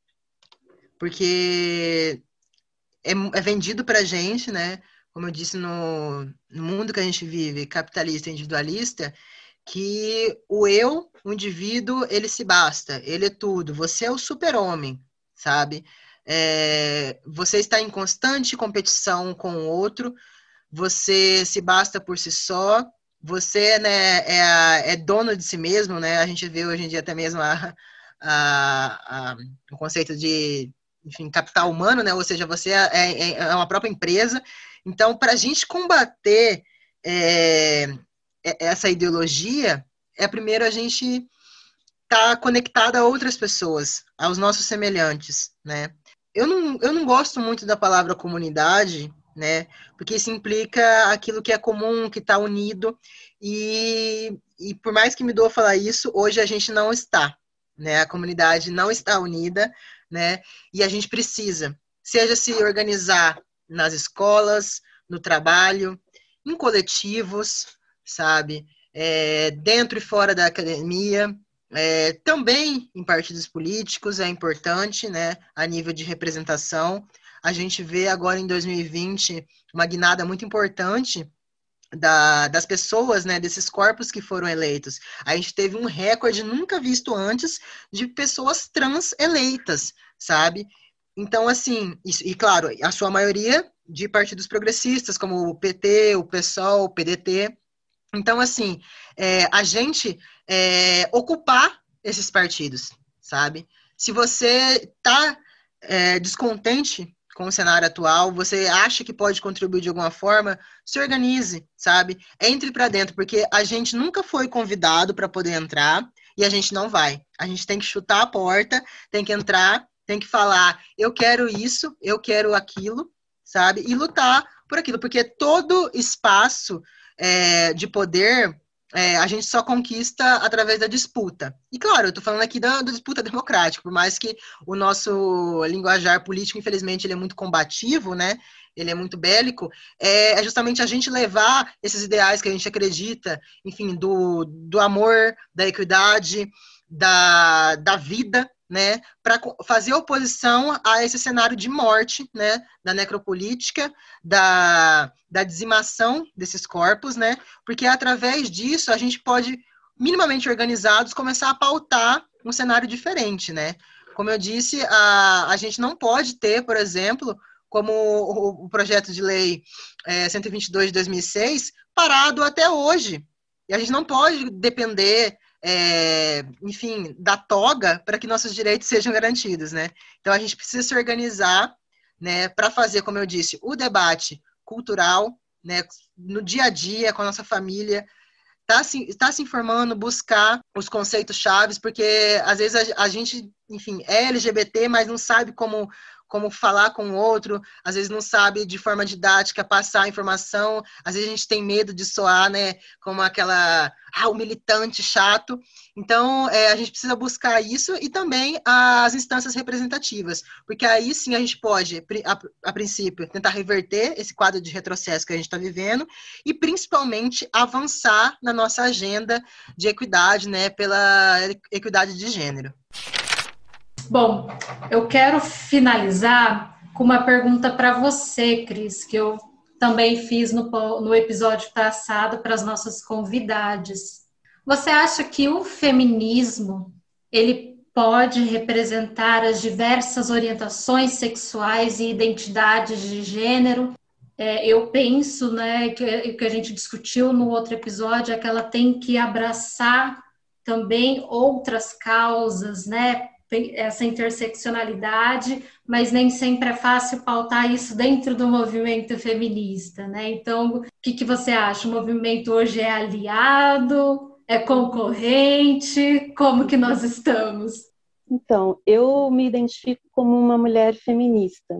Porque é, é vendido para a gente, né? Como eu disse, no, no mundo que a gente vive, capitalista e individualista, que o eu, o indivíduo, ele se basta, ele é tudo. Você é o super-homem, sabe? É, você está em constante competição com o outro, você se basta por si só, você, né, é, é dono de si mesmo, né? A gente vê hoje em dia até mesmo a, a, a, o conceito de, enfim, capital humano, né? Ou seja, você é, é, é uma própria empresa. Então, para a gente combater é, essa ideologia, é primeiro a gente estar tá conectado a outras pessoas, aos nossos semelhantes, né? Eu não, eu não gosto muito da palavra comunidade, né? Porque isso implica aquilo que é comum, que está unido, e, e por mais que me doa falar isso, hoje a gente não está, né? A comunidade não está unida, né? E a gente precisa, seja se organizar nas escolas, no trabalho, em coletivos, sabe? É, dentro e fora da academia, é, também em partidos políticos é importante, né? A nível de representação. A gente vê agora em dois mil e vinte uma guinada muito importante da, das pessoas, né, desses corpos que foram eleitos. A gente teve um recorde nunca visto antes de pessoas trans eleitas, sabe? Então, assim, e, e claro, a sua maioria de partidos progressistas, como o P T, o PSOL, o P D T. Então, assim, é, a gente é, ocupar esses partidos, sabe? Se você está é, descontente com o cenário atual, você acha que pode contribuir de alguma forma, se organize, sabe? Entre para dentro, porque a gente nunca foi convidado para poder entrar e a gente não vai. A gente tem que chutar a porta, tem que entrar, tem que falar, eu quero isso, eu quero aquilo, sabe? E lutar por aquilo, porque todo espaço é, de poder é, a gente só conquista através da disputa. E claro, eu estou falando aqui da, da disputa democrática, por mais que o nosso linguajar político, infelizmente, ele é muito combativo, né? Ele é muito bélico, é, é justamente a gente levar esses ideais que a gente acredita, enfim, do, do amor, da equidade, da, da vida, né, para fazer oposição a esse cenário de morte, né, da necropolítica, da, da dizimação desses corpos, né, porque através disso a gente pode, minimamente organizados, começar a pautar um cenário diferente, né. Como eu disse, a, a gente não pode ter, por exemplo, como o, o projeto de lei é, cento e vinte e dois de dois mil e seis, parado até hoje, e a gente não pode depender É, enfim, da toga para que nossos direitos sejam garantidos, né? Então a gente precisa se organizar né, para fazer, como eu disse, o debate cultural, né, no dia a dia, com a nossa família, tá se, tá se informando, buscar os conceitos chaves, porque às vezes a, a gente, enfim, é L G B T, mas não sabe como, como falar com o outro, às vezes não sabe de forma didática passar a informação, às vezes a gente tem medo de soar, né, como aquela, ah, o militante chato. Então, é, a gente precisa buscar isso e também as instâncias representativas, porque aí sim a gente pode, a, a princípio, tentar reverter esse quadro de retrocesso que a gente está vivendo e, principalmente, avançar na nossa agenda de equidade, né, pela equidade de gênero. Bom, eu quero finalizar com uma pergunta para você, Cris, que eu também fiz no, no episódio passado para as nossas convidadas. Você acha que o feminismo ele pode representar as diversas orientações sexuais e identidades de gênero? É, eu penso, né, que, que a gente discutiu no outro episódio, é que ela tem que abraçar também outras causas, né? Essa interseccionalidade, mas nem sempre é fácil pautar isso dentro do movimento feminista, né? Então, o que, que você acha? O movimento hoje é aliado? É concorrente? Como que nós estamos? Então, eu me identifico como uma mulher feminista.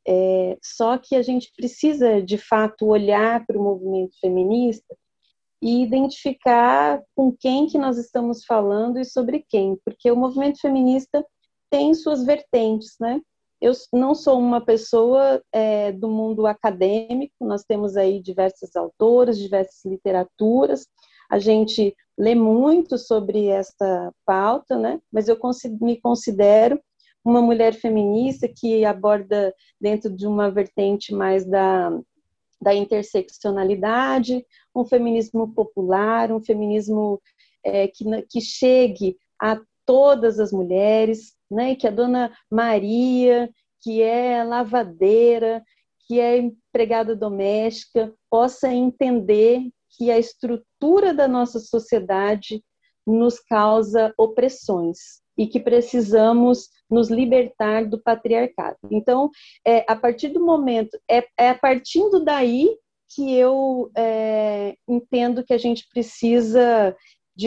É, só que a gente precisa, de fato, olhar para o movimento feminista e identificar com quem que nós estamos falando e sobre quem, porque o movimento feminista tem suas vertentes, né? Eu não sou uma pessoa é, do mundo acadêmico, nós temos aí diversas autoras, diversas literaturas, a gente lê muito sobre esta pauta, né? Mas eu me considero uma mulher feminista que aborda dentro de uma vertente mais da da interseccionalidade, um feminismo popular, um feminismo é, que, que chegue a todas as mulheres, né? Que a dona Maria, que é lavadeira, que é empregada doméstica, possa entender que a estrutura da nossa sociedade nos causa opressões e que precisamos nos libertar do patriarcado. Então, é, a partir do momento, é, é partindo daí que eu é, entendo que a gente precisa, de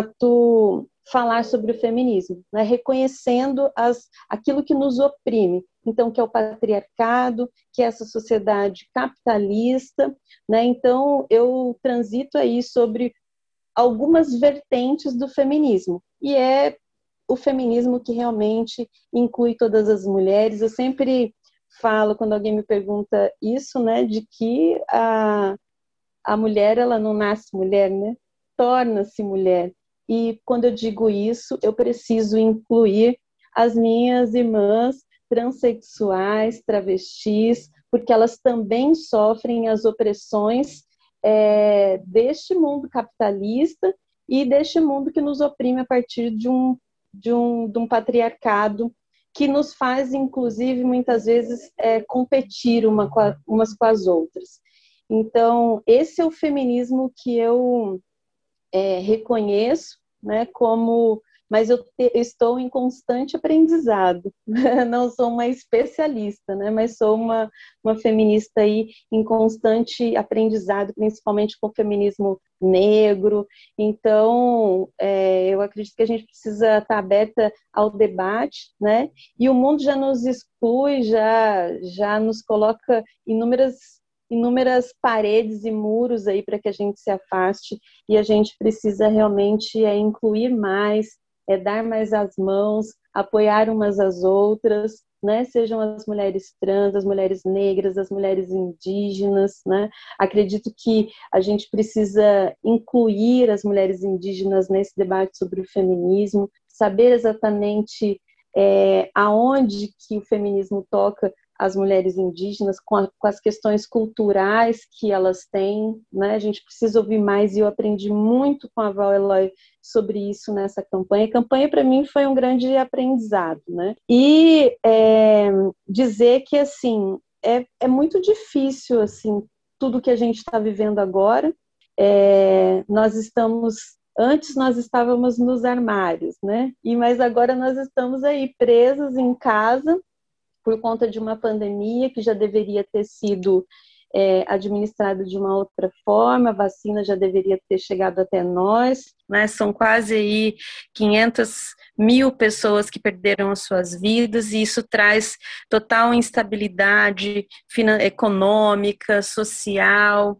fato, falar sobre o feminismo, né? Reconhecendo as, aquilo que nos oprime, então, que é o patriarcado, que é essa sociedade capitalista, né? Então, eu transito aí sobre algumas vertentes do feminismo, e é o feminismo que realmente inclui todas as mulheres. Eu sempre falo, quando alguém me pergunta isso, né, de que a, a mulher, ela não nasce mulher, né, torna-se mulher. E quando eu digo isso, eu preciso incluir as minhas irmãs transexuais, travestis, porque elas também sofrem as opressões é, deste mundo capitalista e deste mundo que nos oprime a partir de um De um, de um patriarcado que nos faz, inclusive, muitas vezes, é, competir uma com a, umas com as outras. Então, esse é o feminismo que eu é, reconheço, né, como, mas eu, te, eu estou em constante aprendizado. Não sou uma especialista, né, mas sou uma, uma feminista aí em constante aprendizado, principalmente com o feminismo negro. Então, é, eu acredito que a gente precisa estar aberta ao debate, né? E o mundo já nos exclui, já, já nos coloca inúmeras, inúmeras paredes e muros aí para que a gente se afaste, e a gente precisa realmente é, incluir mais, é dar mais as mãos, apoiar umas às outras, né? Sejam as mulheres trans, as mulheres negras, as mulheres indígenas, né? Acredito que a gente precisa incluir as mulheres indígenas nesse debate sobre o feminismo, saber exatamente é, aonde que o feminismo toca as mulheres indígenas, com, a, com as questões culturais que elas têm, né? A gente precisa ouvir mais, e eu aprendi muito com a Val Eloy sobre isso nessa campanha. A campanha, para mim, foi um grande aprendizado, né? E é, dizer que, assim, é, é muito difícil, assim, tudo que a gente está vivendo agora. É, nós estamos... Antes nós estávamos nos armários, né? E, mas agora nós estamos aí presos em casa, por conta de uma pandemia que já deveria ter sido é, administrada de uma outra forma, a vacina já deveria ter chegado até nós, né? São quase aí quinhentas mil pessoas que perderam as suas vidas, e isso traz total instabilidade econômica, social.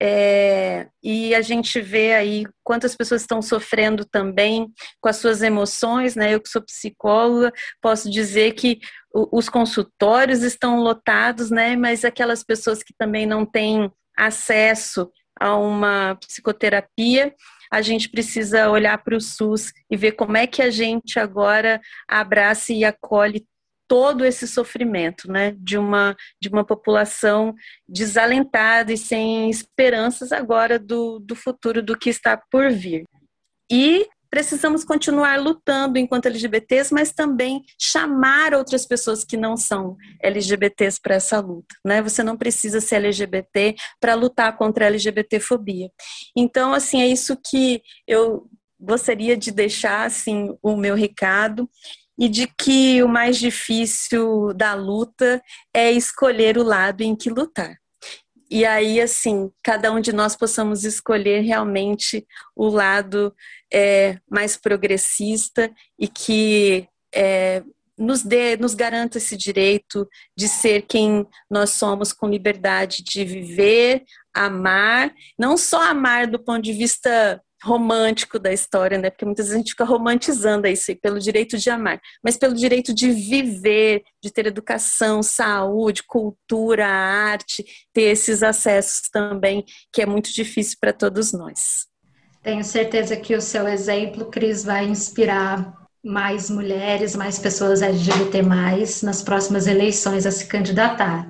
É, e a gente vê aí quantas pessoas estão sofrendo também com as suas emoções, né? Eu que sou psicóloga, posso dizer que o, os consultórios estão lotados, né? Mas aquelas pessoas que também não têm acesso a uma psicoterapia, a gente precisa olhar para o SUS e ver como é que a gente agora abraça e acolhe todo esse sofrimento, né, de uma, de uma população desalentada e sem esperanças agora do, do futuro, do que está por vir. E precisamos continuar lutando enquanto L G B T s, mas também chamar outras pessoas que não são L G B T s para essa luta, né? Você não precisa ser L G B T para lutar contra a LGBTfobia. Então, assim, é isso que eu gostaria de deixar, assim, o meu recado, e de que o mais difícil da luta é escolher o lado em que lutar. E aí, assim, cada um de nós possamos escolher realmente o lado é, mais progressista e que é, nos dê, nos garanta esse direito de ser quem nós somos, com liberdade de viver, amar, não só amar do ponto de vista romântico da história, né? Porque muitas vezes a gente fica romantizando isso aí, pelo direito de amar, mas pelo direito de viver, de ter educação, saúde, cultura, arte, ter esses acessos também, que é muito difícil para todos nós. Tenho certeza que o seu exemplo, Cris, vai inspirar mais mulheres, mais pessoas L G B T mais, nas próximas eleições a se candidatar.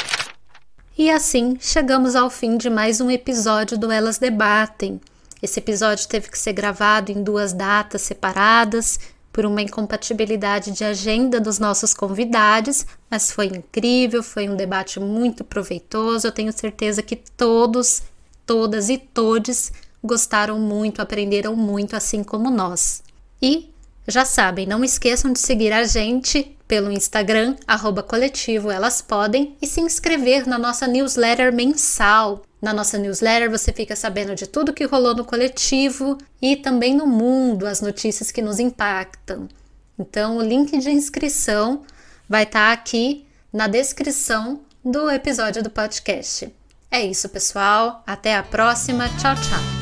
E assim, chegamos ao fim de mais um episódio do Elas Debatem. Esse episódio teve que ser gravado em duas datas separadas, por uma incompatibilidade de agenda dos nossos convidados, mas foi incrível, foi um debate muito proveitoso. Eu tenho certeza que todos, todas e todes gostaram muito, aprenderam muito, assim como nós. E já sabem, não esqueçam de seguir a gente pelo Instagram, arroba coletivo Elas Podem, e se inscrever na nossa newsletter mensal. Na nossa newsletter você fica sabendo de tudo que rolou no coletivo e também no mundo, as notícias que nos impactam. Então o link de inscrição vai estar aqui na descrição do episódio do podcast. É isso, pessoal. Até a próxima. Tchau, tchau.